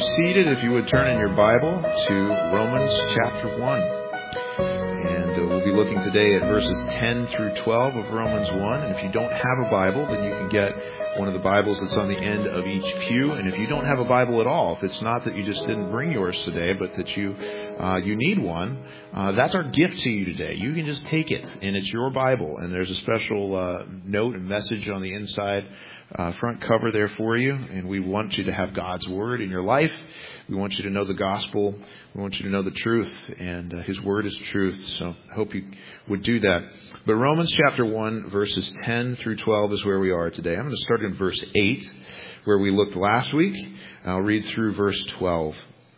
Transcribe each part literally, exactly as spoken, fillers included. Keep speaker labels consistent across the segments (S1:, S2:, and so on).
S1: seated, if you would turn in your Bible to Romans chapter one. And uh, we'll be looking today at verses ten through twelve of Romans one. And if you don't have a Bible, then you can get one of the Bibles that's on the end of each pew. And if you don't have a Bible at all, if it's not that you just didn't bring yours today, but that you uh, you need one, uh, that's our gift to you today. You can just take it, and it's your Bible. And there's a special uh, note and message on the inside Uh, front cover there for you, and we want you to have God's Word in your life. We want you to know the gospel. We want you to know the truth, and uh, His Word is truth. So I hope you would do that. But Romans chapter one, verses ten through twelve is where we are today. I'm going to start in verse eight, where we looked last week. I'll read through verse twelve.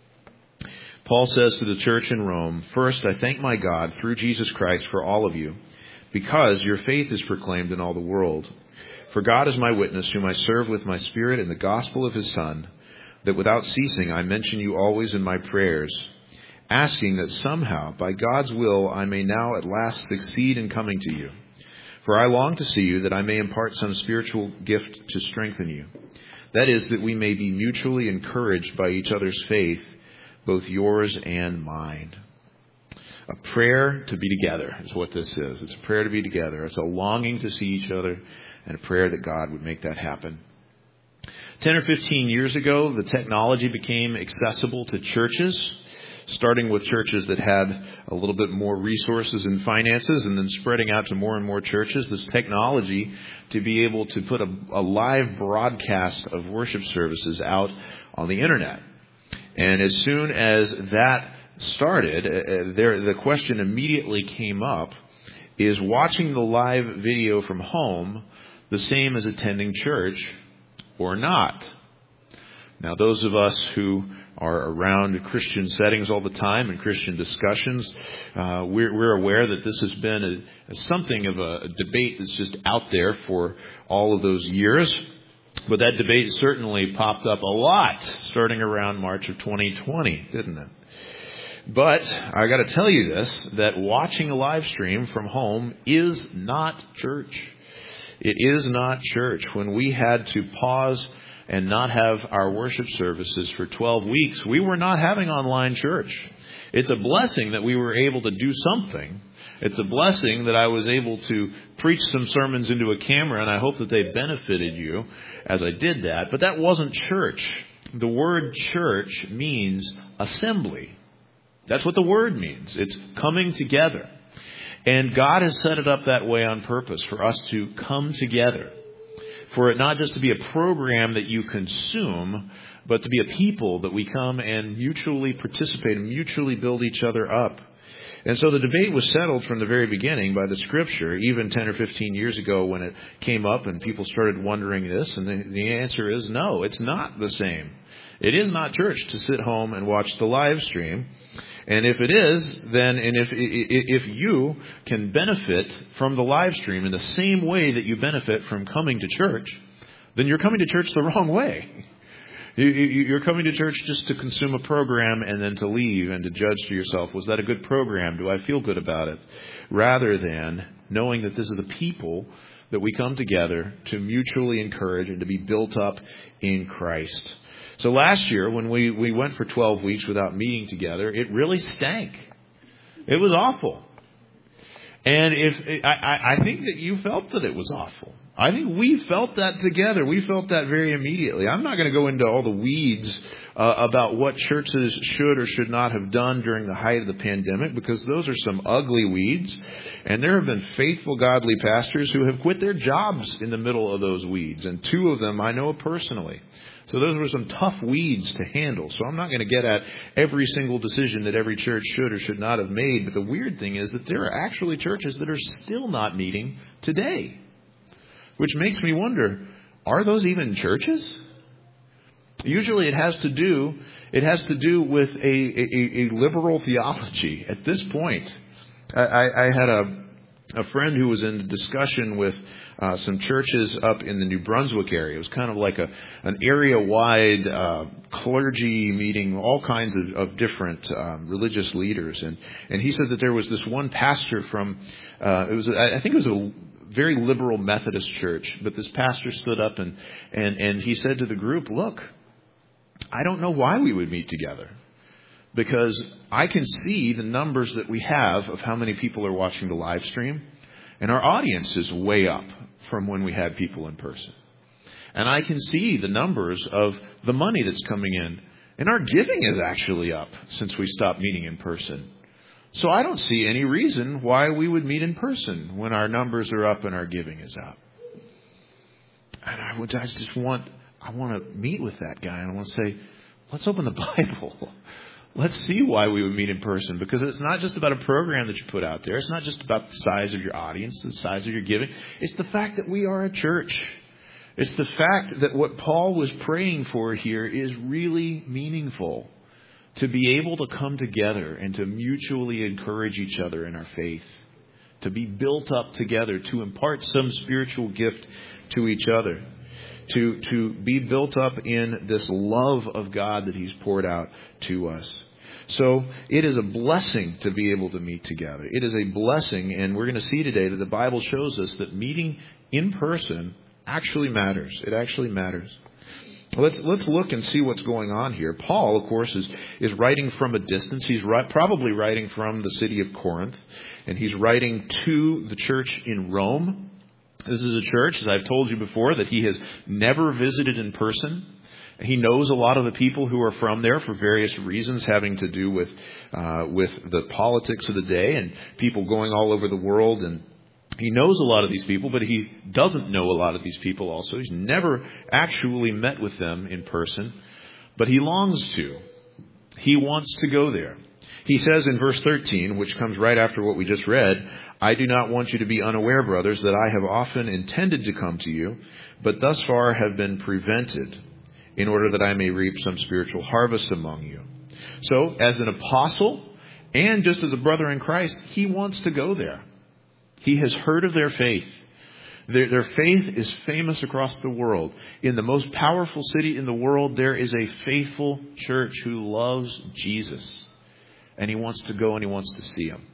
S1: Paul says to the church in Rome, "First, I thank my God through Jesus Christ for all of you, because your faith is proclaimed in all the world. For God is my witness, whom I serve with my spirit in the gospel of His Son, that without ceasing I mention you always in my prayers, asking that somehow, by God's will, I may now at last succeed in coming to you. For I long to see you, that I may impart some spiritual gift to strengthen you. That is, that we may be mutually encouraged by each other's faith, both yours and mine." A prayer to be together is what this is. It's a prayer to be together. It's a longing to see each other, and a prayer that God would make that happen. Ten or fifteen years ago, the technology became accessible to churches, starting with churches that had a little bit more resources and finances, and then spreading out to more and more churches. This technology to be able to put a, a live broadcast of worship services out on the internet. And as soon as that started, uh, there, the question immediately came up, is watching the live video from home the same as attending church or not? Now, those of us who are around Christian settings all the time and Christian discussions, uh, we're, we're aware that this has been a, a something of a, a debate that's just out there for all of those years. But that debate certainly popped up a lot starting around March of twenty twenty, didn't it? But I got to tell you this, that watching a live stream from home is not church. It is not church. When we had to pause and not have our worship services for twelve weeks, we were not having online church. It's a blessing that we were able to do something. It's a blessing that I was able to preach some sermons into a camera, and I hope that they benefited you as I did that. But that wasn't church. The word church means assembly. That's what the word means. It's coming together. And God has set it up that way on purpose, for us to come together. For it not just to be a program that you consume, but to be a people that we come and mutually participate and mutually build each other up. And so the debate was settled from the very beginning by the Scripture, even ten or fifteen years ago when it came up and people started wondering this. And the, the answer is no, it's not the same. It is not church to sit home and watch the live stream. And if it is, then, and if if you can benefit from the live stream in the same way that you benefit from coming to church, then you're coming to church the wrong way. You're coming to church just to consume a program and then to leave and to judge to yourself, was that a good program? Do I feel good about it? Rather than knowing that this is a people that we come together to mutually encourage and to be built up in Christ. So last year, when we, we went for twelve weeks without meeting together, it really stank. It was awful. And if I, I think that you felt that it was awful. I think we felt that together. We felt that very immediately. I'm not going to go into all the weeds uh, about what churches should or should not have done during the height of the pandemic, because those are some ugly weeds. And there have been faithful, godly pastors who have quit their jobs in the middle of those weeds. And two of them I know personally. So those were some tough weeds to handle. So I'm not going to get at every single decision that every church should or should not have made. But the weird thing is that there are actually churches that are still not meeting today. Which makes me wonder, are those even churches? Usually it has to do, it has to do with a, a, a liberal theology at this point. I, I had a, a friend who was in a discussion with Uh, some churches up in the New Brunswick area. It was kind of like a an area-wide uh, clergy meeting, all kinds of, of different um, religious leaders. And, and he said that there was this one pastor from, uh, it was I think it was a very liberal Methodist church, but this pastor stood up and, and, and he said to the group, "Look, I don't know why we would meet together. Because I can see the numbers that we have of how many people are watching the live stream. And our audience is way up from when we had people in person. And I can see the numbers of the money that's coming in. And our giving is actually up since we stopped meeting in person. So I don't see any reason why we would meet in person when our numbers are up and our giving is up. And I would I just want I want to meet with that guy and I want to say, let's open the Bible. Let's see why we would meet in person, because it's not just about a program that you put out there. It's not just about the size of your audience, the size of your giving. It's the fact that we are a church. It's the fact that what Paul was praying for here is really meaningful. To be able to come together and to mutually encourage each other in our faith. To be built up together, to impart some spiritual gift to each other. To, to be built up in this love of God that He's poured out to us. So it is a blessing to be able to meet together. It is a blessing, and we're going to see today that the Bible shows us that meeting in person actually matters. It actually matters. Let's let's look and see what's going on here. Paul, of course, is, is writing from a distance. He's ri- probably writing from the city of Corinth, and he's writing to the church in Rome. This is a church, as I've told you before, that he has never visited in person. He knows a lot of the people who are from there for various reasons having to do with uh, with the politics of the day and people going all over the world. And he knows a lot of these people, but he doesn't know a lot of these people also. He's never actually met with them in person, but he longs to. He wants to go there. He says in verse thirteen, which comes right after what we just read, I do not want you to be unaware, brothers, that I have often intended to come to you, but thus far have been prevented, in order that I may reap some spiritual harvest among you. So, as an apostle, and just as a brother in Christ, he wants to go there. He has heard of their faith. Their, their faith is famous across the world. In the most powerful city in the world, there is a faithful church who loves Jesus. And he wants to go and he wants to see him.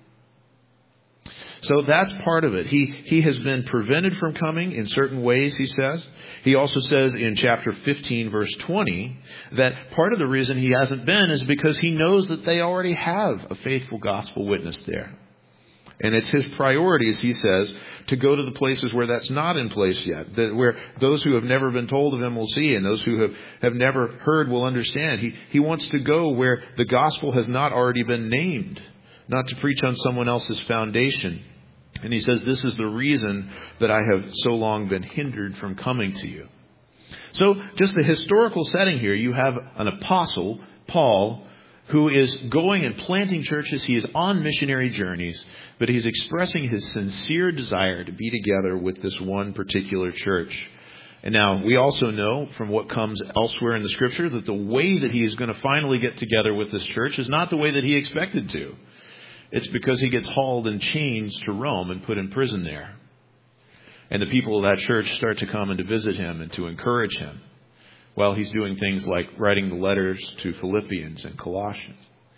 S1: So that's part of it. He he has been prevented from coming in certain ways, he says. He also says in chapter fifteen, verse twenty, that part of the reason he hasn't been is because he knows that they already have a faithful gospel witness there. And it's his priority, as he says, to go to the places where that's not in place yet, that where those who have never been told of him will see, and those who have, have never heard will understand. He, he wants to go where the gospel has not already been named, not to preach on someone else's foundation. And he says, this is the reason that I have so long been hindered from coming to you. So just the historical setting here, you have an apostle, Paul, who is going and planting churches. He is on missionary journeys, but he's expressing his sincere desire to be together with this one particular church. And now we also know from what comes elsewhere in the scripture that the way that he is going to finally get together with this church is not the way that he expected to. It's because he gets hauled in chains to Rome and put in prison there. And the people of that church start to come and to visit him and to encourage him. Well, he's doing things like writing the letters to Philippians and Colossians.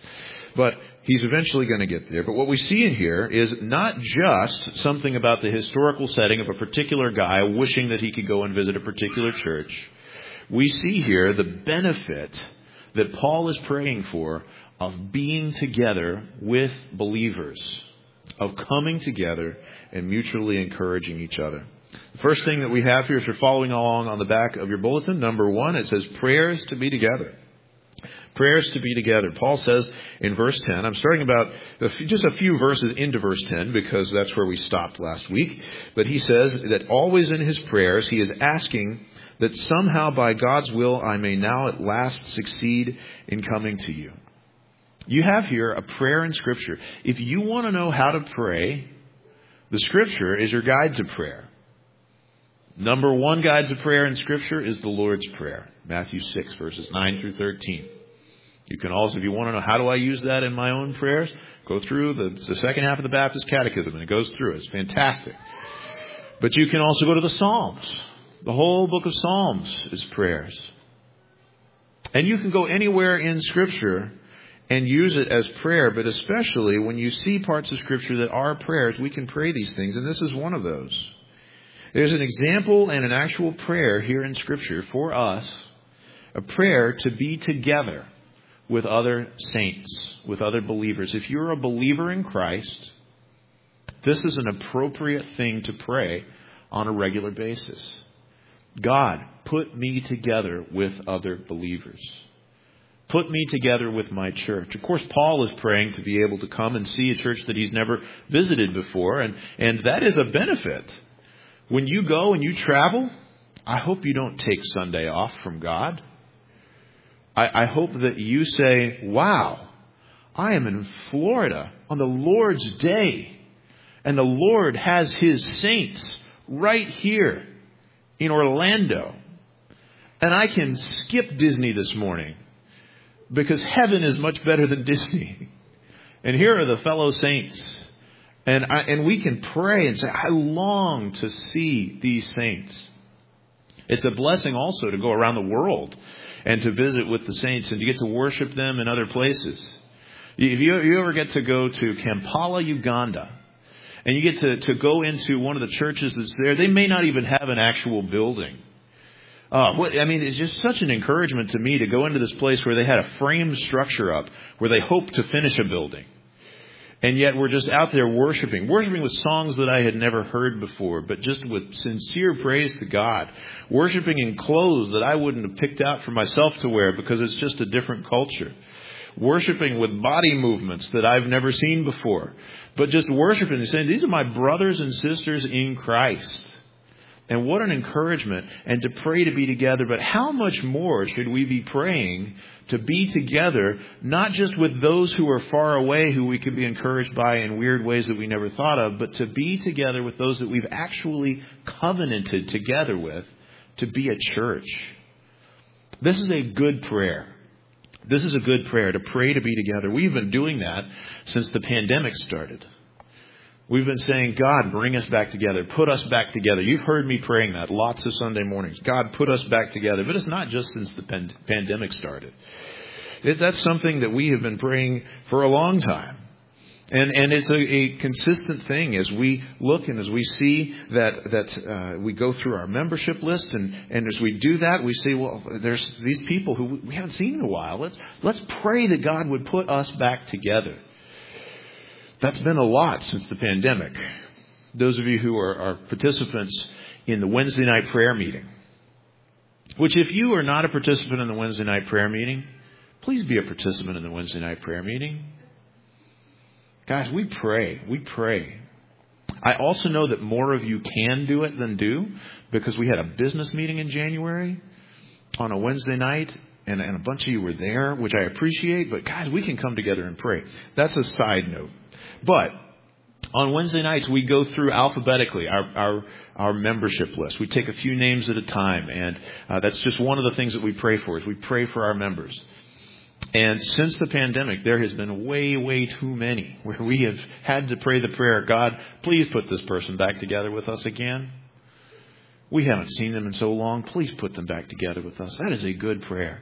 S1: But he's eventually going to get there. But what we see in here is not just something about the historical setting of a particular guy wishing that he could go and visit a particular church. We see here the benefit that Paul is praying for of being together with believers, of coming together and mutually encouraging each other. The first thing that we have here, if you're following along on the back of your bulletin, number one, it says prayers to be together. Prayers to be together. Paul says in verse ten, I'm starting about a few, just a few verses into verse ten because that's where we stopped last week. But he says that always in his prayers, he is asking that somehow by God's will, I may now at last succeed in coming to you. You have here a prayer in Scripture. If you want to know how to pray, the Scripture is your guide to prayer. Number one guide to prayer in Scripture is the Lord's Prayer. Matthew six, verses nine through thirteen. You can also, if you want to know how do I use that in my own prayers, go through the, the second half of the Baptist Catechism, and it goes through it. It's fantastic. But you can also go to the Psalms. The whole book of Psalms is prayers. And you can go anywhere in Scripture and use it as prayer, but especially when you see parts of Scripture that are prayers, we can pray these things, and this is one of those. There's an example and an actual prayer here in Scripture for us a prayer to be together with other saints, with other believers. If you're a believer in Christ, this is an appropriate thing to pray on a regular basis. God, put me together with other believers. Put me together with my church. Of course, Paul is praying to be able to come and see a church that he's never visited before, and, and that is a benefit. When you go and you travel, I hope you don't take Sunday off from God. I, I hope that you say, wow, I am in Florida on the Lord's day, and the Lord has His saints right here in Orlando. And I can skip Disney this morning because heaven is much better than Disney. And here are the fellow saints. And I, and we can pray and say, I long to see these saints. It's a blessing also to go around the world and to visit with the saints and to get to worship them in other places. If you, you ever get to go to Kampala, Uganda, and you get to, to go into one of the churches that's there, they may not even have an actual building. Uh, what, I mean, it's just such an encouragement to me to go into this place where they had a framed structure up, where they hope to finish a building. And yet we're just out there worshiping, worshiping with songs that I had never heard before, but just with sincere praise to God, worshiping in clothes that I wouldn't have picked out for myself to wear because it's just a different culture, worshiping with body movements that I've never seen before, but just worshiping and saying, these are my brothers and sisters in Christ. And what an encouragement, and to pray to be together. But how much more should we be praying to be together, not just with those who are far away, who we could be encouraged by in weird ways that we never thought of, but to be together with those that we've actually covenanted together with to be a church. This is a good prayer. This is a good prayer, to pray to be together. We've been doing that since the pandemic started. We've been saying, God, bring us back together. Put us back together. You've heard me praying that lots of Sunday mornings. God, put us back together. But it's not just since the pand- pandemic started. It, that's something that we have been praying for a long time. And and it's a, a consistent thing as we look and as we see that that uh, we go through our membership list, and, and as we do that, we see, well, there's these people who we haven't seen in a while. Let's let's pray that God would put us back together. That's been a lot since the pandemic. Those of you who are, are participants in the Wednesday night prayer meeting, which if you are not a participant in the Wednesday night prayer meeting, please be a participant in the Wednesday night prayer meeting. Guys, we pray. We pray. I also know that more of you can do it than do, because we had a business meeting in January on a Wednesday night, and, and a bunch of you were there, which I appreciate. But guys, we can come together and pray. That's a side note. But on Wednesday nights, we go through alphabetically our, our our membership list. We take a few names at a time, and uh, that's just one of the things that we pray for, is we pray for our members. And since the pandemic, there has been way, way too many where we have had to pray the prayer, God, please put this person back together with us again. We haven't seen them in so long. Please put them back together with us. That is a good prayer.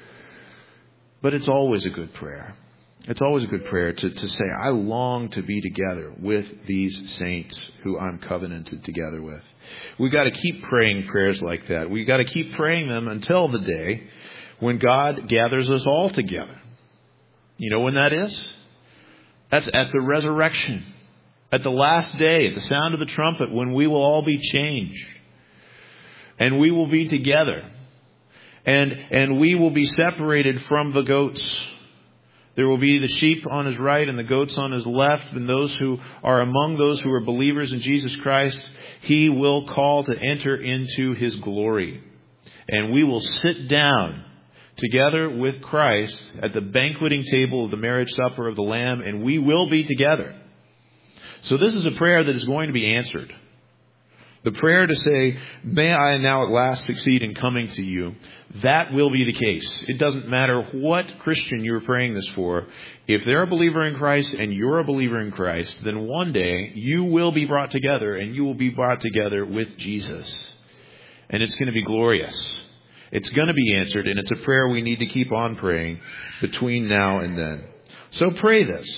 S1: But it's always a good prayer. It's always a good prayer to, to say, I long to be together with these saints who I'm covenanted together with. We've got to keep praying prayers like that. We've got to keep praying them until the day when God gathers us all together. You know when that is? That's at the resurrection. At the last day, at the sound of the trumpet, when we will all be changed. And we will be together. And, and we will be separated from the goats. There will be the sheep on his right and the goats on his left. And those who are among those who are believers in Jesus Christ, He will call to enter into His glory. And we will sit down together with Christ at the banqueting table of the marriage supper of the Lamb. And we will be together. So this is a prayer that is going to be answered. The prayer to say, may I now at last succeed in coming to you. That will be the case. It doesn't matter what Christian you're praying this for. If they're a believer in Christ and you're a believer in Christ, then one day you will be brought together, and you will be brought together with Jesus. And it's going to be glorious. It's going to be answered, and it's a prayer we need to keep on praying between now and then. So pray this.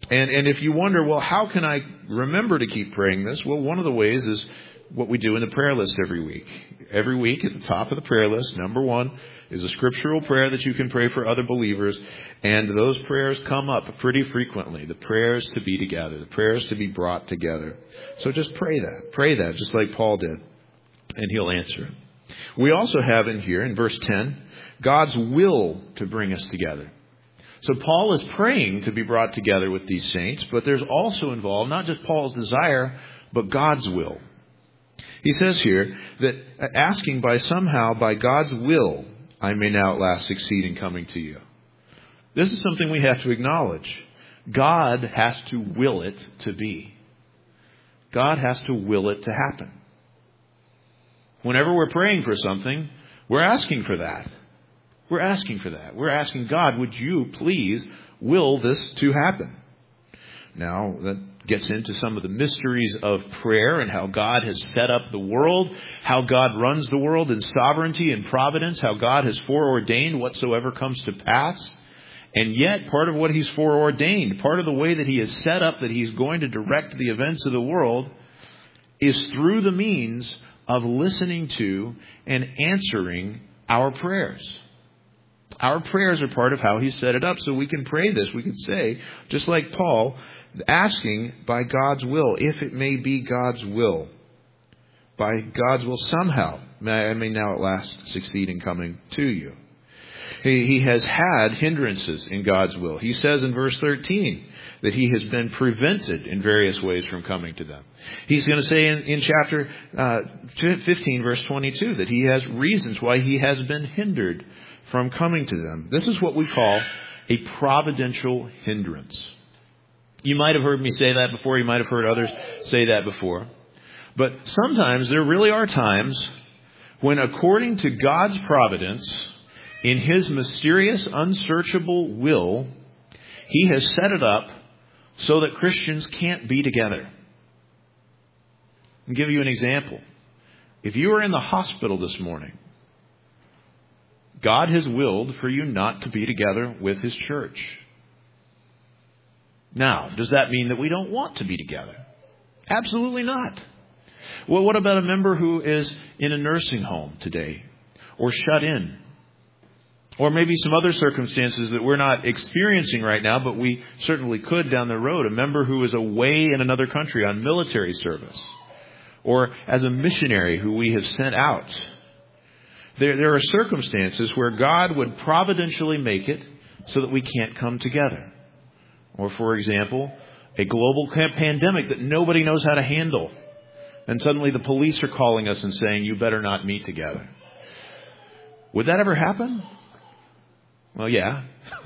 S1: And, and if you wonder, well, how can I remember to keep praying this? Well, one of the ways is what we do in the prayer list every week. Every week at the top of the prayer list, number one is a scriptural prayer that you can pray for other believers. And those prayers come up pretty frequently. The prayers to be together, the prayers to be brought together. So just pray that. Pray that just like Paul did. And he'll answer it. We also have in here, in verse ten, God's will to bring us together. So Paul is praying to be brought together with these saints, but there's also involved not just Paul's desire, but God's will. He says here that asking by somehow, by God's will, I may now at last succeed in coming to you. This is something we have to acknowledge. God has to will it to be. God has to will it to happen. Whenever we're praying for something, we're asking for that. We're asking for that. We're asking God, would you please will this to happen? Now, that gets into some of the mysteries of prayer and how God has set up the world, how God runs the world in sovereignty and providence, how God has foreordained whatsoever comes to pass. And yet, part of what He's foreordained, part of the way that He has set up that He's going to direct the events of the world is through the means of listening to and answering our prayers. Our prayers are part of how He set it up. So we can pray this. We can say, just like Paul, asking by God's will, if it may be God's will. By God's will somehow, I may now at last succeed in coming to you. He, he has had hindrances in God's will. He says in verse thirteen that he has been prevented in various ways from coming to them. He's going to say in, in chapter uh, fifteen, verse twenty-two, that he has reasons why he has been hindered from coming to them. This is what we call a providential hindrance. You might have heard me say that before. You might have heard others say that before. But sometimes there really are times when, according to God's providence, in His mysterious, unsearchable will, He has set it up so that Christians can't be together. I'll give you an example. If you are in the hospital this morning, God has willed for you not to be together with His church. Now, does that mean that we don't want to be together? Absolutely not. Well, what about a member who is in a nursing home today, or shut in? Or maybe some other circumstances that we're not experiencing right now, but we certainly could down the road. A member who is away in another country on military service. Or as a missionary who we have sent out. There, there are circumstances where God would providentially make it so that we can't come together. Or, for example, a global pandemic that nobody knows how to handle. And suddenly the police are calling us and saying, you better not meet together. Would that ever happen? Well, yeah.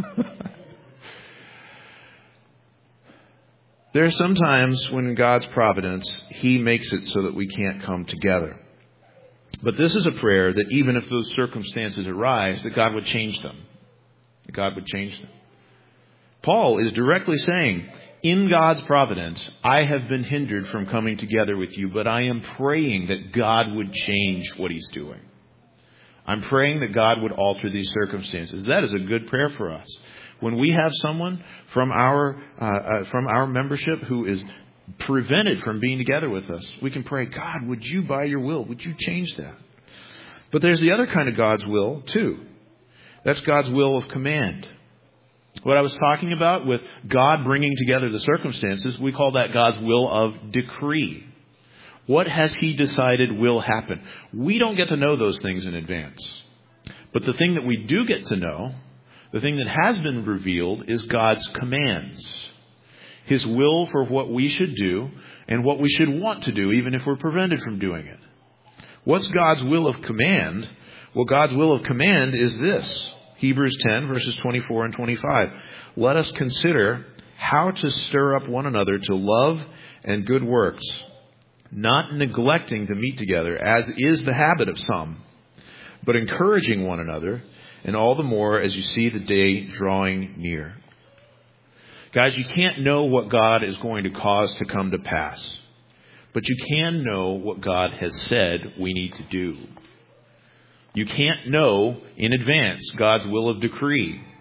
S1: There are some times when in God's providence, He makes it so that we can't come together. But this is a prayer that even if those circumstances arise, that God would change them. That God would change them. Paul is directly saying, in God's providence, I have been hindered from coming together with you, but I am praying that God would change what He's doing. I'm praying that God would alter these circumstances. That is a good prayer for us. When we have someone from our uh, uh, from our membership who is prevented from being together with us, we can pray, God, would you, by your will, would you change that? But there's the other kind of God's will, too. That's God's will of command. What I was talking about with God bringing together the circumstances, we call that God's will of decree. What has He decided will happen? We don't get to know those things in advance. But the thing that we do get to know, the thing that has been revealed, is God's commands. His will for what we should do and what we should want to do, even if we're prevented from doing it. What's God's will of command? Well, God's will of command is this. Hebrews ten, verses twenty-four and twenty-five. Let us consider how to stir up one another to love and good works, not neglecting to meet together, as is the habit of some, but encouraging one another, and all the more as you see the day drawing near. Guys, you can't know what God is going to cause to come to pass, but you can know what God has said we need to do. You can't know in advance God's will of decree,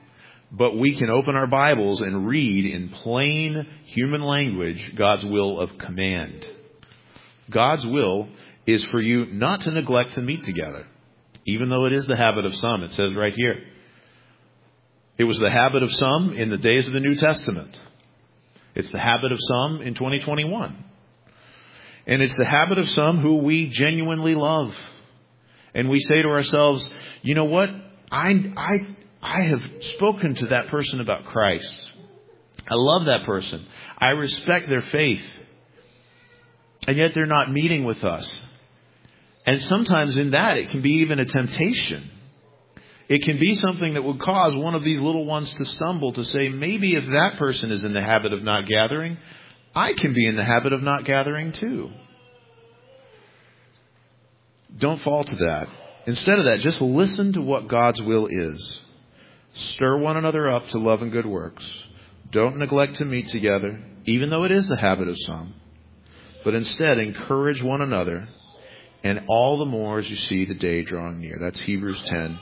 S1: But we can open our Bibles and read in plain human language God's will of command. God's will is for you not to neglect to meet together, even though it is the habit of some. It says right here. It was the habit of some in the days of the New Testament. It's the habit of some in twenty twenty-one. And it's the habit of some who we genuinely love. And we say to ourselves, you know what? I, I, I have spoken to that person about Christ. I love that person. I respect their faith. And yet they're not meeting with us. And sometimes in that it can be even a temptation. It can be something that would cause one of these little ones to stumble, to say, maybe if that person is in the habit of not gathering, I can be in the habit of not gathering too. Don't fall to that. Instead of that, just listen to what God's will is. Stir one another up to love and good works. Don't neglect to meet together, even though it is the habit of some. But instead, encourage one another, and all the more as you see the day drawing near. That's Hebrews ten.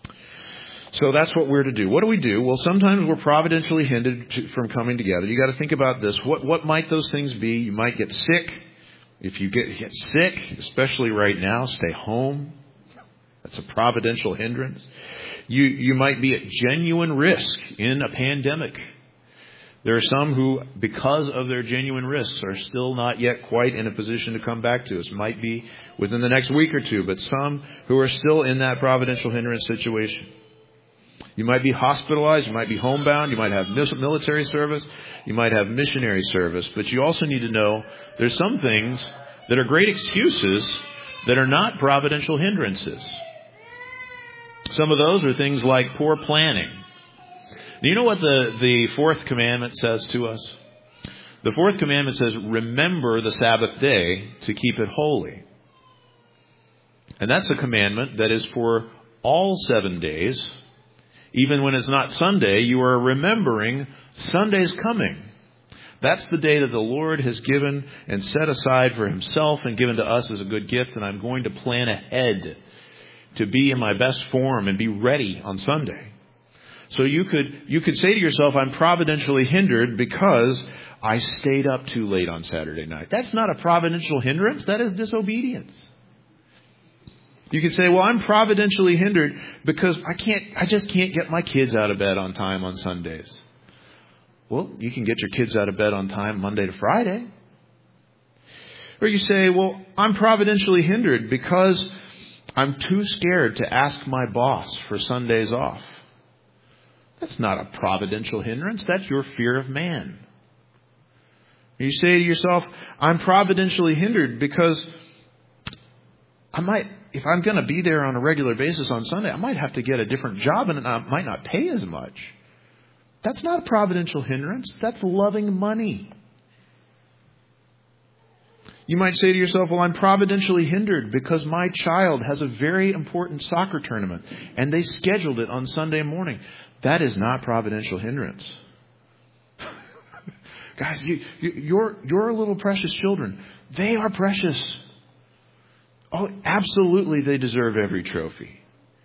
S1: So that's what we're to do. What do we do? Well, sometimes we're providentially hindered to, from coming together. You got to think about this. What what might those things be? You might get sick. If you get, get sick, especially right now, stay home. That's a providential hindrance. You you might be at genuine risk in a pandemic. There are some who, because of their genuine risks, are still not yet quite in a position to come back to us. Might be within the next week or two, but some who are still in that providential hindrance situation. You might be hospitalized. You might be homebound. You might have military service. You might have missionary service. But you also need to know there's some things that are great excuses that are not providential hindrances. Some of those are things like poor planning. Do you know what the, the fourth commandment says to us? The fourth commandment says, remember the Sabbath day to keep it holy. And that's a commandment that is for all seven days. Even when it's not Sunday, you are remembering Sunday's coming. That's the day that the Lord has given and set aside for himself and given to us as a good gift. And I'm going to plan ahead to be in my best form and be ready on Sunday. So you could you could say to yourself, I'm providentially hindered because I stayed up too late on Saturday night. That's not a providential hindrance. That is disobedience. You could say, well, I'm providentially hindered because I can't, I just can't get my kids out of bed on time on Sundays. Well, you can get your kids out of bed on time Monday to Friday. Or you say, well, I'm providentially hindered because I'm too scared to ask my boss for Sundays off. That's not a providential hindrance. That's your fear of man. You say to yourself, I'm providentially hindered because I might, if I'm going to be there on a regular basis on Sunday, I might have to get a different job and it might not pay as much. That's not a providential hindrance. That's loving money. You might say to yourself, well, I'm providentially hindered because my child has a very important soccer tournament and they scheduled it on Sunday morning. That is not providential hindrance. Guys, you, you, your, your little precious children, they are precious. Oh, absolutely, they deserve every trophy.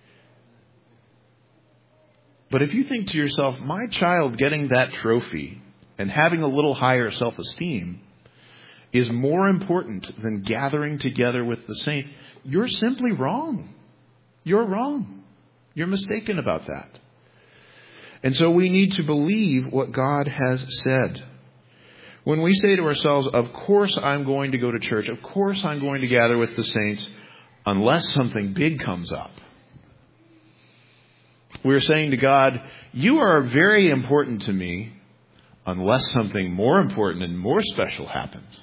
S1: But if you think to yourself, my child getting that trophy and having a little higher self-esteem is more important than gathering together with the saints, you're simply wrong. You're wrong. You're mistaken about that. And so we need to believe what God has said. When we say to ourselves, of course I'm going to go to church, of course I'm going to gather with the saints, unless something big comes up. We're saying to God, you are very important to me, unless something more important and more special happens.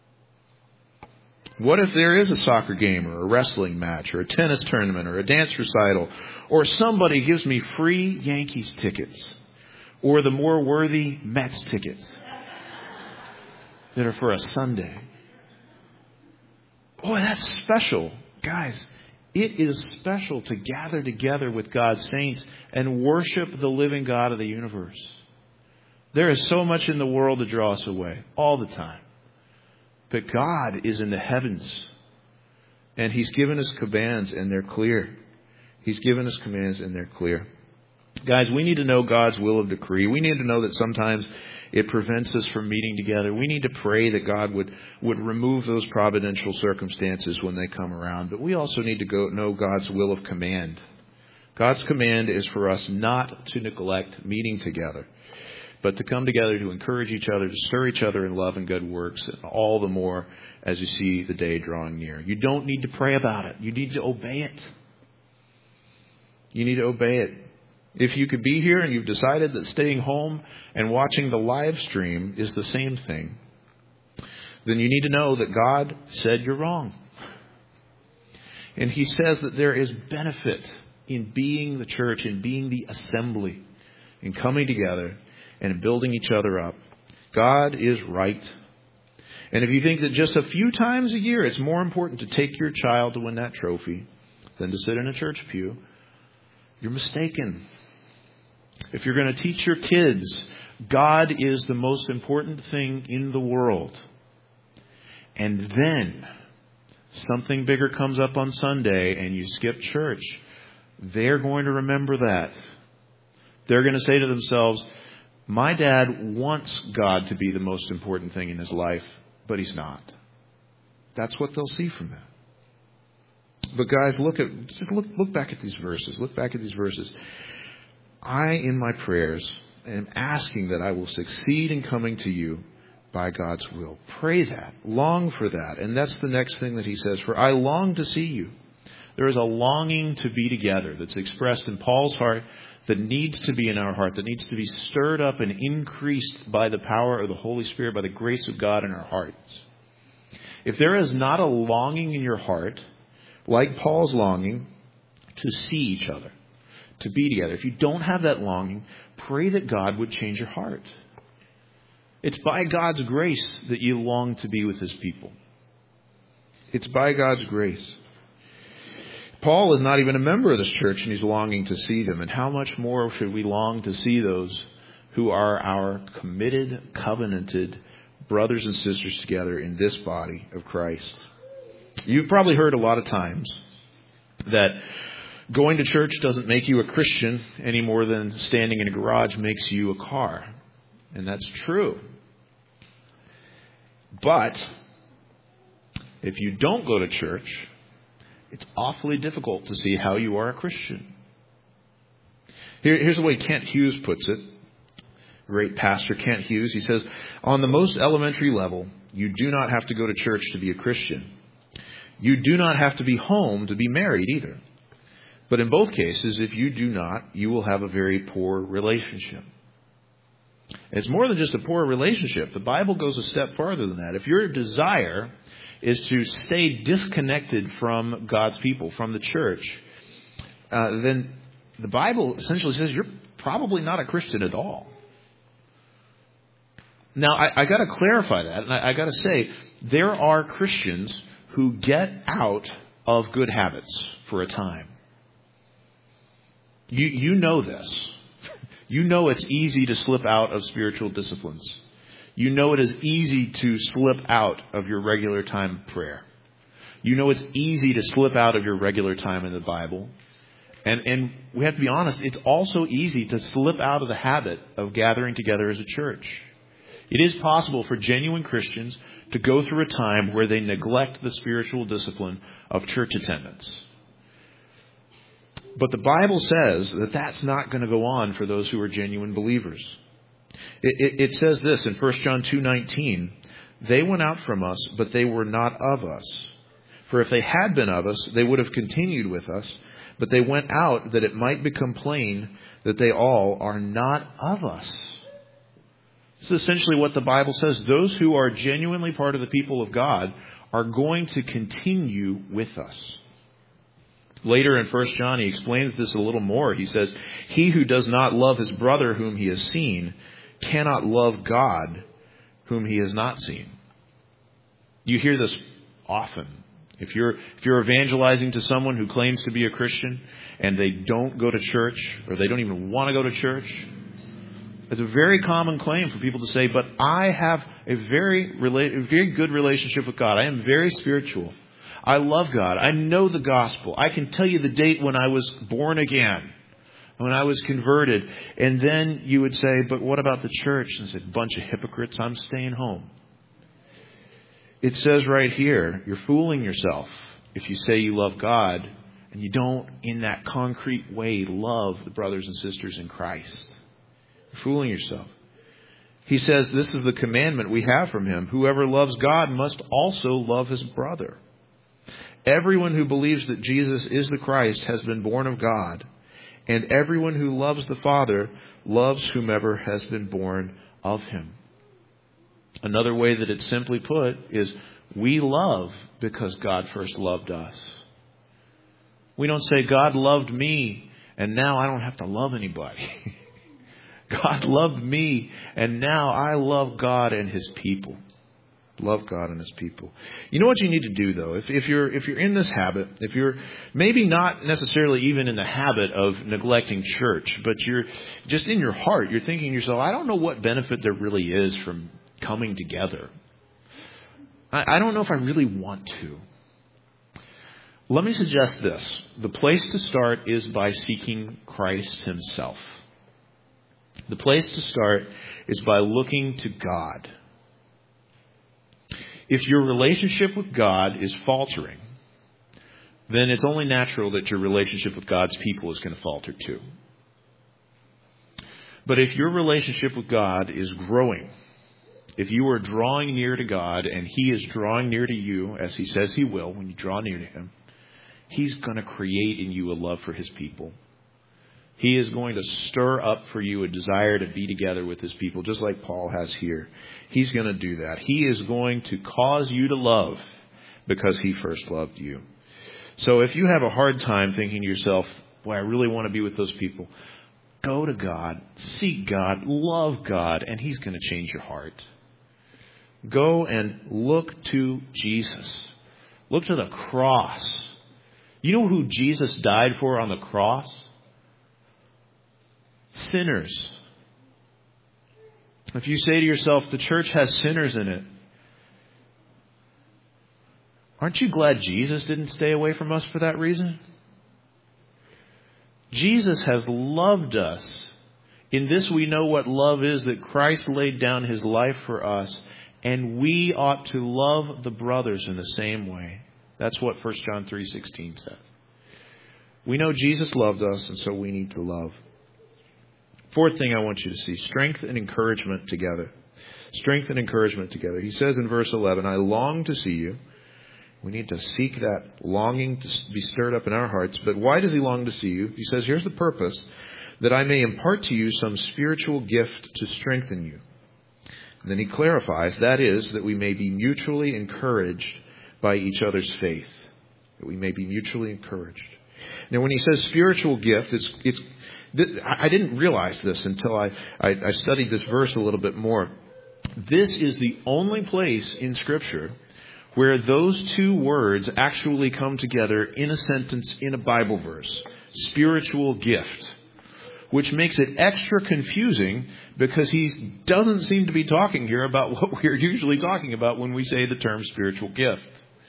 S1: What if there is a soccer game or a wrestling match or a tennis tournament or a dance recital, or somebody gives me free Yankees tickets or the more worthy Mets tickets that are for a Sunday? Boy, that's special. Guys, it is special to gather together with God's saints and worship the living God of the universe. There is so much in the world to draw us away all the time. But God is in the heavens. And He's given us commands and they're clear. He's given us commands and they're clear. Guys, we need to know God's will of decree. We need to know that sometimes it prevents us from meeting together. We need to pray that God would, would remove those providential circumstances when they come around. But we also need to go know God's will of command. God's command is for us not to neglect meeting together, but to come together to encourage each other, to stir each other in love and good works, all the more as you see the day drawing near. You don't need to pray about it. You need to obey it. You need to obey it. If you could be here and you've decided that staying home and watching the live stream is the same thing, then you need to know that God said you're wrong. And He says that there is benefit in being the church, in being the assembly, in coming together and building each other up. God is right. And if you think that just a few times a year it's more important to take your child to win that trophy than to sit in a church pew, you're mistaken. If you're going to teach your kids, God is the most important thing in the world, and then something bigger comes up on Sunday and you skip church, they're going to remember that. They're going to say to themselves, my dad wants God to be the most important thing in his life, but he's not. That's what they'll see from that. But guys, look at just look look back at these verses. Look back at these verses. I, in my prayers, am asking that I will succeed in coming to you by God's will. Pray that. Long for that. And that's the next thing that he says. For I long to see you. There is a longing to be together that's expressed in Paul's heart, that needs to be in our heart, that needs to be stirred up and increased by the power of the Holy Spirit, by the grace of God in our hearts. If there is not a longing in your heart, like Paul's longing, to see each other, to be together, if you don't have that longing, pray that God would change your heart. It's by God's grace that you long to be with His people. It's by God's grace. Paul is not even a member of this church, and he's longing to see them. And how much more should we long to see those who are our committed, covenanted brothers and sisters together in this body of Christ? You've probably heard a lot of times that going to church doesn't make you a Christian any more than standing in a garage makes you a car. And that's true. But if you don't go to church, it's awfully difficult to see how you are a Christian. Here, here's the way Kent Hughes puts it. Great pastor Kent Hughes. He says, on the most elementary level, you do not have to go to church to be a Christian. You do not have to be home to be married either. But in both cases, if you do not, you will have a very poor relationship. It's more than just a poor relationship. The Bible goes a step farther than that. If your desire is to stay disconnected from God's people, from the church, uh, then the Bible essentially says you're probably not a Christian at all. Now, I, I got to clarify that, and I, I got to say there are Christians who get out of good habits for a time. You you know this. You know it's easy to slip out of spiritual disciplines. You know it is easy to slip out of your regular time of prayer. You know it's easy to slip out of your regular time in the Bible. And and we have to be honest, it's also easy to slip out of the habit of gathering together as a church. It is possible for genuine Christians to go through a time where they neglect the spiritual discipline of church attendance. But the Bible says that that's not going to go on for those who are genuine believers. It, it, it says this in First John two nineteen, they went out from us, but they were not of us. For if they had been of us, they would have continued with us. But they went out that it might become plain that they all are not of us. This is essentially what the Bible says. Those who are genuinely part of the people of God are going to continue with us. Later in First John, he explains this a little more. He says, he who does not love his brother whom he has seen cannot love God whom he has not seen. You hear this often. If you're if you're evangelizing to someone who claims to be a Christian and they don't go to church, or they don't even want to go to church, it's a very common claim for people to say, but I have a very, rela- a very good relationship with God. I am very spiritual. I love God. I know the gospel. I can tell you the date when I was born again. when I was converted. And then you would say, but what about the church? And say, bunch of hypocrites, I'm staying home. It says right here, you're fooling yourself if you say you love God and you don't, in that concrete way, love the brothers and sisters in Christ. You're fooling yourself. He says this is the commandment we have from him. Whoever loves God must also love his brother. Everyone who believes that Jesus is the Christ has been born of God. And everyone who loves the Father loves whomever has been born of him. Another way that it's simply put is we love because God first loved us. We don't say God loved me and now I don't have to love anybody. God loved me and now I love God and his people. Love God and his people. You know what you need to do though? If, if you're if you're in this habit, if you're maybe not necessarily even in the habit of neglecting church, but you're just in your heart, you're thinking to yourself, I don't know what benefit there really is from coming together. I, I don't know if I really want to. Let me suggest this. The place to start is by seeking Christ himself. The place to start is by looking to God. If your relationship with God is faltering, then it's only natural that your relationship with God's people is going to falter too. But if your relationship with God is growing, if you are drawing near to God and he is drawing near to you, as he says he will when you draw near to him, he's going to create in you a love for his people. He is going to stir up for you a desire to be together with his people, just like Paul has here. He's going to do that. He is going to cause you to love because he first loved you. So if you have a hard time thinking to yourself, boy, I really want to be with those people, go to God, seek God, love God, and he's going to change your heart. Go and look to Jesus. Look to the cross. You know who Jesus died for on the cross? Sinners. If you say to yourself, the church has sinners in it, aren't you glad Jesus didn't stay away from us for that reason? Jesus has loved us. In this we know what love is, that Christ laid down his life for us, and we ought to love the brothers in the same way. That's what First John three sixteen says. We know Jesus loved us, and so we need to love. Fourth thing I want you to see, strength and encouragement together. Strength and encouragement together. He says in verse eleven, I long to see you. We need to seek that longing to be stirred up in our hearts. But why does he long to see you? He says, here's the purpose, that I may impart to you some spiritual gift to strengthen you. And then he clarifies, that is, that we may be mutually encouraged by each other's faith. That we may be mutually encouraged. Now, when he says spiritual gift, it's it's I didn't realize this until I, I, I studied this verse a little bit more. This is the only place in Scripture where those two words actually come together in a sentence in a Bible verse. Spiritual gift. Which makes it extra confusing because he doesn't seem to be talking here about what we're usually talking about when we say the term spiritual gift.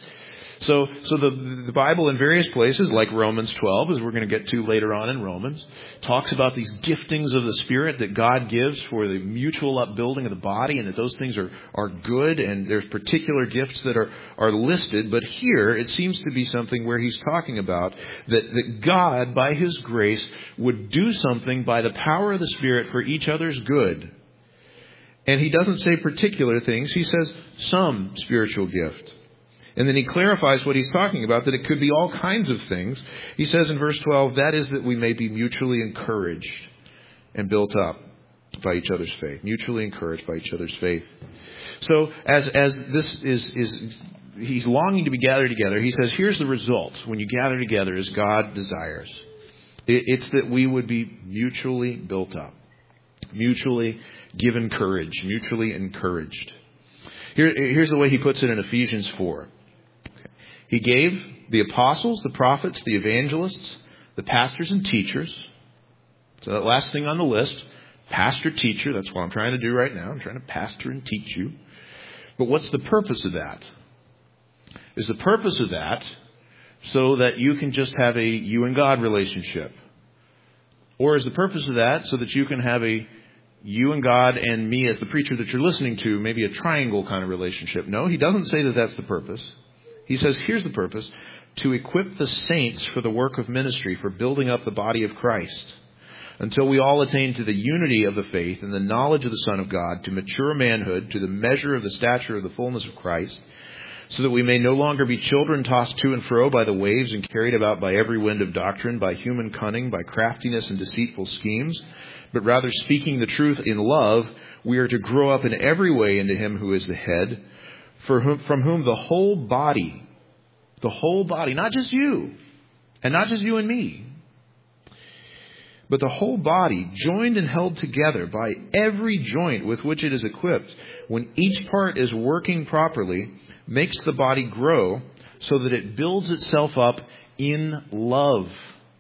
S1: So, so the, the Bible in various places, like Romans twelve, as we're going to get to later on in Romans, talks about these giftings of the Spirit that God gives for the mutual upbuilding of the body, and that those things are, are good, and there's particular gifts that are, are listed. But here, it seems to be something where he's talking about that, that God, by his grace, would do something by the power of the Spirit for each other's good. And he doesn't say particular things. He says some spiritual gift. And then he clarifies what he's talking about, that it could be all kinds of things. He says in verse twelve, that is that we may be mutually encouraged and built up by each other's faith. Mutually encouraged by each other's faith. So as as this is, is he's longing to be gathered together, he says, here's the result when you gather together as God desires. It, it's that we would be mutually built up. Mutually given courage. Mutually encouraged. Here, here's the way he puts it in Ephesians four. He gave the apostles, the prophets, the evangelists, the pastors and teachers. So that last thing on the list, pastor, teacher, that's what I'm trying to do right now. I'm trying to pastor and teach you. But what's the purpose of that? Is the purpose of that so that you can just have a you and God relationship? Or is the purpose of that so that you can have a you and God and me as the preacher that you're listening to, maybe a triangle kind of relationship? No, he doesn't say that that's the purpose. He says, here's the purpose: to equip the saints for the work of ministry, for building up the body of Christ, until we all attain to the unity of the faith and the knowledge of the Son of God, to mature manhood, to the measure of the stature of the fullness of Christ, so that we may no longer be children tossed to and fro by the waves and carried about by every wind of doctrine, by human cunning, by craftiness and deceitful schemes, but rather speaking the truth in love, we are to grow up in every way into Him who is the head, for whom, from whom the whole body, the whole body, not just you, and not just you and me, but the whole body, joined and held together by every joint with which it is equipped, when each part is working properly, makes the body grow so that it builds itself up in love.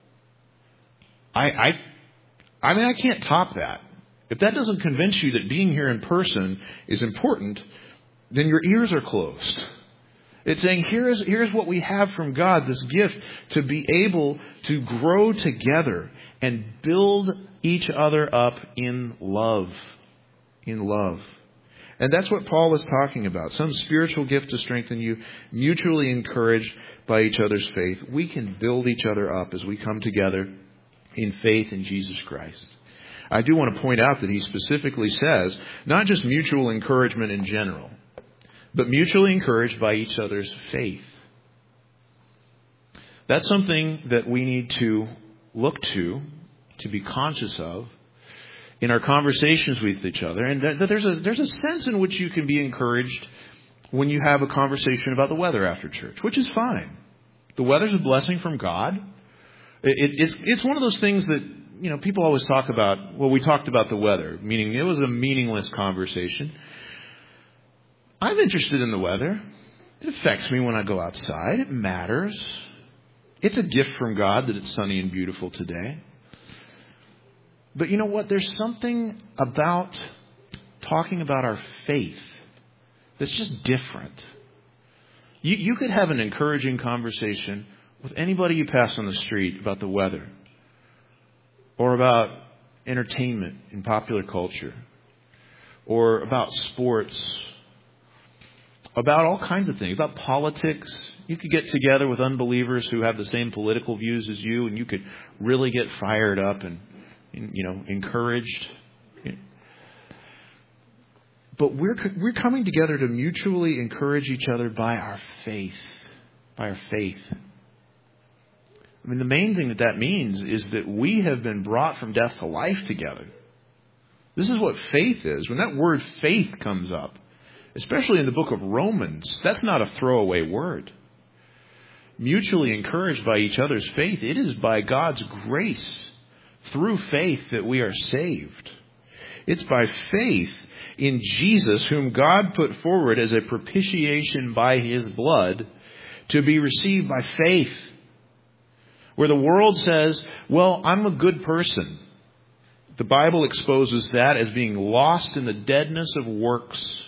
S1: I, I, I mean, I can't top that. If that doesn't convince you that being here in person is important, then your ears are closed. It's saying, here's, here's what we have from God, this gift to be able to grow together and build each other up in love. In love. And that's what Paul is talking about. Some spiritual gift to strengthen you, mutually encouraged by each other's faith. We can build each other up as we come together in faith in Jesus Christ. I do want to point out that he specifically says, not just mutual encouragement in general, but mutually encouraged by each other's faith. That's something that we need to look to, to be conscious of in our conversations with each other. And that there's a there's a sense in which you can be encouraged when you have a conversation about the weather after church, which is fine. The weather's a blessing from God. It, it's it's one of those things that, you know, people always talk about. Well, we talked about the weather, meaning it was a meaningless conversation. I'm interested in the weather. It affects me when I go outside. It matters. It's a gift from God that it's sunny and beautiful today. But you know what? There's something about talking about our faith that's just different. You, you could have an encouraging conversation with anybody you pass on the street about the weather or about entertainment in popular culture or about sports, about all kinds of things, about politics. You could get together with unbelievers who have the same political views as you, and you could really get fired up and, you know, encouraged. But we're we're coming together to mutually encourage each other by our faith, by our faith. I mean, the main thing that that means is that we have been brought from death to life together. This is what faith is. When that word faith comes up, especially in the book of Romans, that's not a throwaway word. Mutually encouraged by each other's faith, it is by God's grace, through faith, that we are saved. It's by faith in Jesus, whom God put forward as a propitiation by His blood, to be received by faith. Where the world says, well, I'm a good person, the Bible exposes that as being lost in the deadness of works.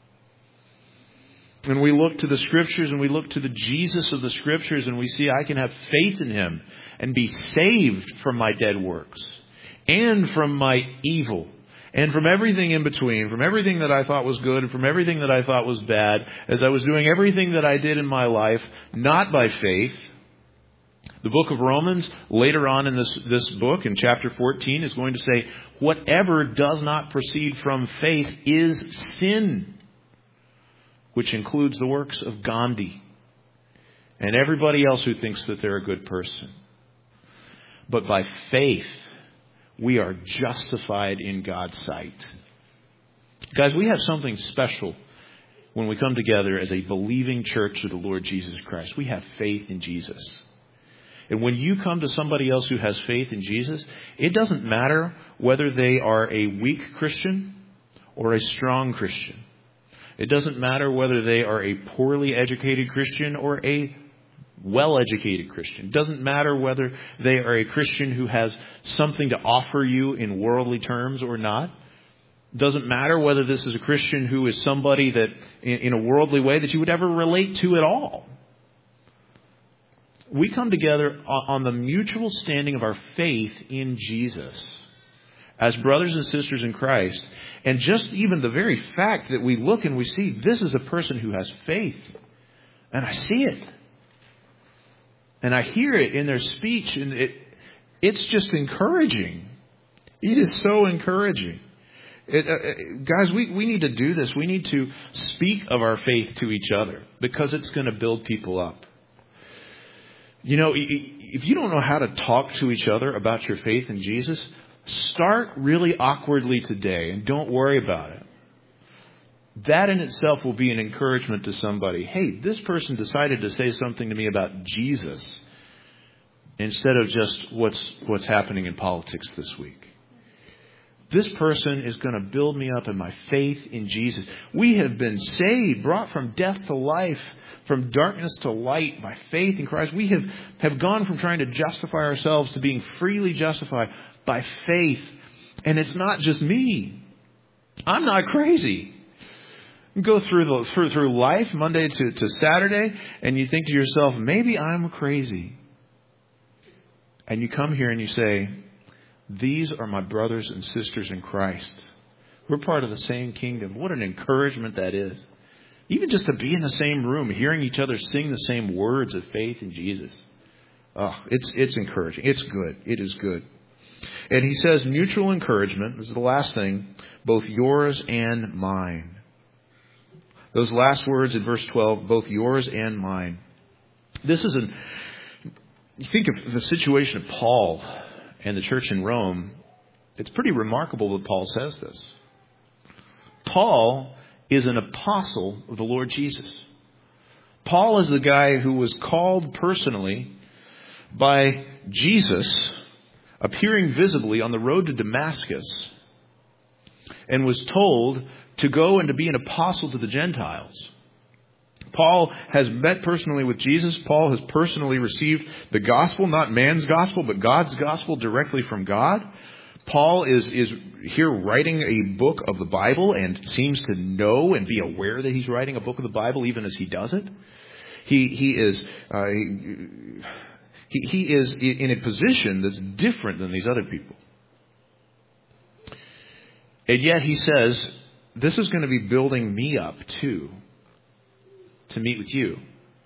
S1: And we look to the Scriptures and we look to the Jesus of the Scriptures and we see I can have faith in Him and be saved from my dead works and from my evil and from everything in between, from everything that I thought was good and from everything that I thought was bad, as I was doing everything that I did in my life, not by faith. The book of Romans, later on in this, this book, in chapter fourteen, is going to say, whatever does not proceed from faith is sin, which includes the works of Gandhi and everybody else who thinks that they're a good person. But by faith, we are justified in God's sight. Guys, we have something special when we come together as a believing church of the Lord Jesus Christ. We have faith in Jesus. And when you come to somebody else who has faith in Jesus, it doesn't matter whether they are a weak Christian or a strong Christian. It doesn't matter whether they are a poorly educated Christian or a well-educated Christian. It doesn't matter whether they are a Christian who has something to offer you in worldly terms or not. It doesn't matter whether this is a Christian who is somebody that, in a worldly way, that you would ever relate to at all. we come together on the mutual standing of our faith in Jesus as brothers and sisters in Christ. And just even the very fact that we look and we see this is a person who has faith. And I see it. And I hear it in their speech. And it, it's just encouraging. It is so encouraging. It, uh, guys, we, we need to do this. We need to speak of our faith to each other because it's going to build people up. You know, if you don't know how to talk to each other about your faith in Jesus, start really awkwardly today and don't worry about it. That in itself will be an encouragement to somebody. Hey, this person decided to say something to me about Jesus instead of just what's what's happening in politics this week. This person is going to build me up in my faith in Jesus. We have been saved, brought from death to life, from darkness to light by faith in Christ. We have, have gone from trying to justify ourselves to being freely justified by faith. And it's not just me. I'm not crazy. You go through the through, through life, Monday to, to Saturday, and you think to yourself, maybe I'm crazy. And you come here and you say, these are my brothers and sisters in Christ. We're part of the same kingdom. What an encouragement that is. Even just to be in the same room, hearing each other sing the same words of faith in Jesus. Oh, it's it's encouraging. It's good. It is good. And he says mutual encouragement. This is the last thing. Both yours and mine. Those last words in verse twelve, both yours and mine. This is an... You think of the situation of Paul and the church in Rome. It's pretty remarkable that Paul says this. Paul is an apostle of the Lord Jesus. Paul is the guy who was called personally by Jesus, appearing visibly on the road to Damascus, and was told to go and to be an apostle to the Gentiles. Paul has met personally with Jesus. Paul has personally received the gospel, not man's gospel, but God's gospel directly from God. Paul is, is here writing a book of the Bible and seems to know and be aware that he's writing a book of the Bible even as he does it. He, he is, uh, he, he is in a position that's different than these other people. And yet he says, this is going to be building me up too, to meet with you.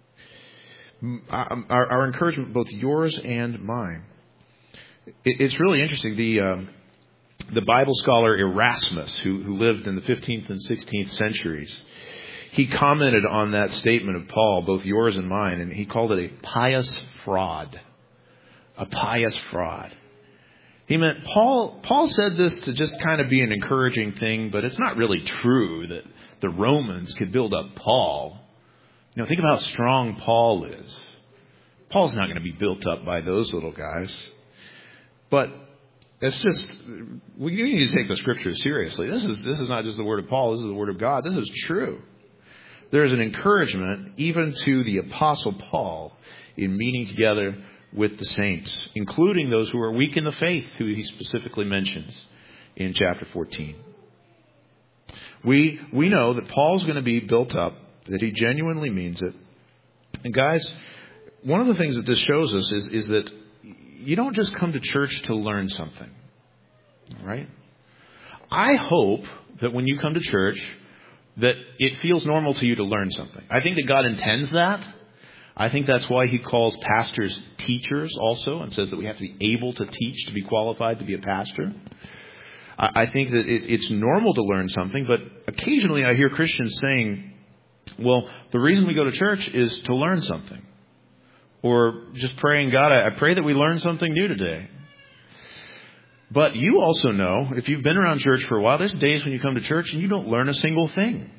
S1: Our, our encouragement, both yours and mine. It's really interesting. The uh, the Bible scholar Erasmus, who, who lived in the fifteenth and sixteenth centuries, he commented on that statement of Paul, both yours and mine, and he called it a pious fraud. A pious fraud. He meant Paul. Paul said this to just kind of be an encouraging thing, but it's not really true that the Romans could build up Paul. You know, think of how strong Paul is. Paul's not going to be built up by those little guys. But it's just, we need to take the Scriptures seriously. This is this is not just the word of Paul. This is the word of God. This is true. There is an encouragement even to the Apostle Paul in meeting together with the saints, including those who are weak in the faith, who he specifically mentions in chapter fourteen. We we know that Paul's going to be built up, that he genuinely means it. And guys, one of the things that this shows us is, is that you don't just come to church to learn something, right? I hope that when you come to church, that it feels normal to you to learn something. I think that God intends that. I think that's why he calls pastors teachers also, and says that we have to be able to teach to be qualified to be a pastor. I, I think that it, it's normal to learn something, but occasionally I hear Christians saying, well, the reason we go to church is to learn something. Or just praying, God, I pray that we learn something new today. But you also know, if you've been around church for a while, there's days when you come to church and you don't learn a single thing.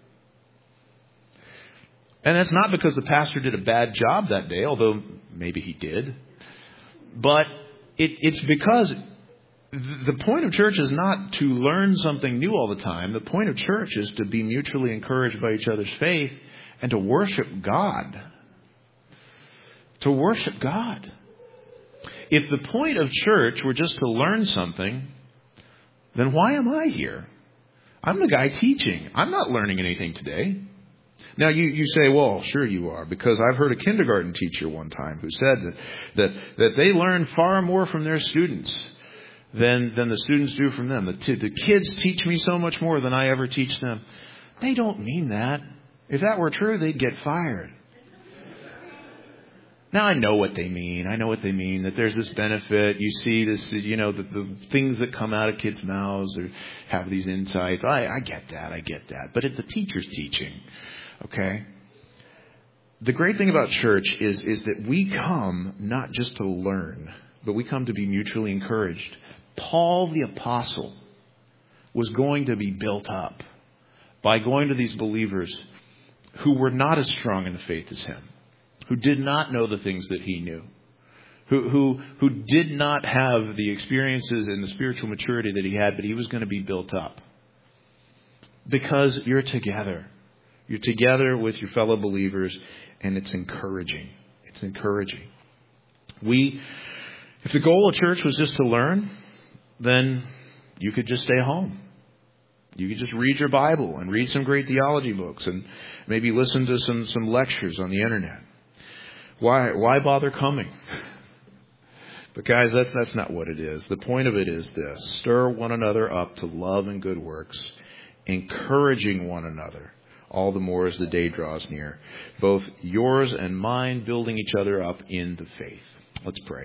S1: And that's not because the pastor did a bad job that day, although maybe he did. But it, it's because the point of church is not to learn something new all the time. The point of church is to be mutually encouraged by each other's faith and to worship God. To worship God. If the point of church were just to learn something, then why am I here? I'm the guy teaching. I'm not learning anything today. Now, you, you say, well, sure you are, because I've heard a kindergarten teacher one time who said that, that, that they learn far more from their students than, than the students do from them. The, t- the kids teach me so much more than I ever teach them. They don't mean that. If that were true, they'd get fired. Now, I know what they mean. I know what they mean, that there's this benefit. You see this, you know, the, the things that come out of kids' mouths or have these insights. I, I get that. I get that. But it's the teacher's teaching. Okay? The great thing about church is, is that we come not just to learn, but we come to be mutually encouraged. Paul the Apostle was going to be built up by going to these believers who were not as strong in the faith as him, who did not know the things that he knew, who, who, who did not have the experiences and the spiritual maturity that he had, but he was going to be built up. Because you're together. You're together with your fellow believers, and it's encouraging. It's encouraging. We, if the goal of church was just to learn, then you could just stay home. You could just read your Bible and read some great theology books and maybe listen to some, some lectures on the internet. Why, why bother coming? But guys, that's, that's not what it is. The point of it is this: stir one another up to love and good works, encouraging one another, all the more as the day draws near. Both yours and mine, building each other up in the faith. Let's pray.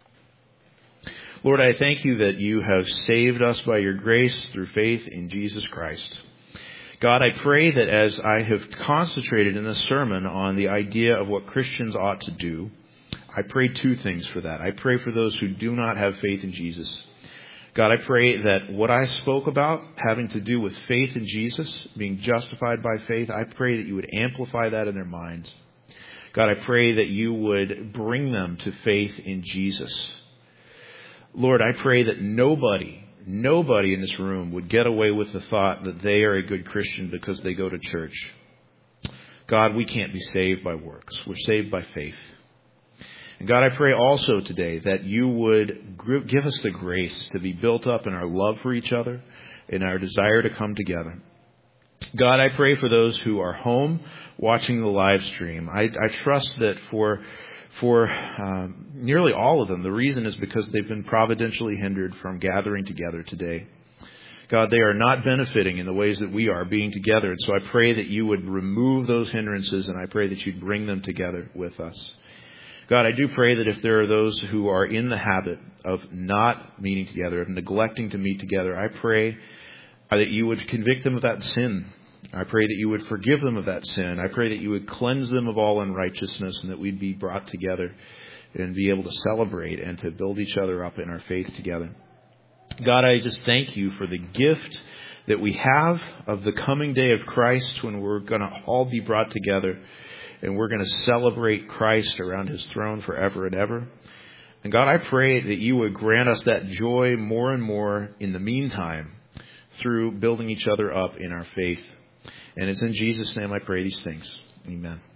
S1: Lord, I thank you that you have saved us by your grace through faith in Jesus Christ. God, I pray that as I have concentrated in this sermon on the idea of what Christians ought to do, I pray two things for that. I pray for those who do not have faith in Jesus. God, I pray that what I spoke about having to do with faith in Jesus, being justified by faith, I pray that you would amplify that in their minds. God, I pray that you would bring them to faith in Jesus. Lord, I pray that nobody, nobody in this room would get away with the thought that they are a good Christian because they go to church. God, we can't be saved by works. We're saved by faith. And God, I pray also today that you would give us the grace to be built up in our love for each other, in our desire to come together. God, I pray for those who are home watching the live stream. I, I trust that for for um, nearly all of them, the reason is because they've been providentially hindered from gathering together today. God, they are not benefiting in the ways that we are being together. And so I pray that you would remove those hindrances, and I pray that you'd bring them together with us. God, I do pray that if there are those who are in the habit of not meeting together, of neglecting to meet together, I pray that you would convict them of that sin. I pray that you would forgive them of that sin. I pray that you would cleanse them of all unrighteousness, and that we'd be brought together and be able to celebrate and to build each other up in our faith together. God, I just thank you for the gift that we have of the coming day of Christ, when we're going to all be brought together and we're going to celebrate Christ around his throne forever and ever. And God, I pray that you would grant us that joy more and more in the meantime through building each other up in our faith. And it's in Jesus' name I pray these things. Amen.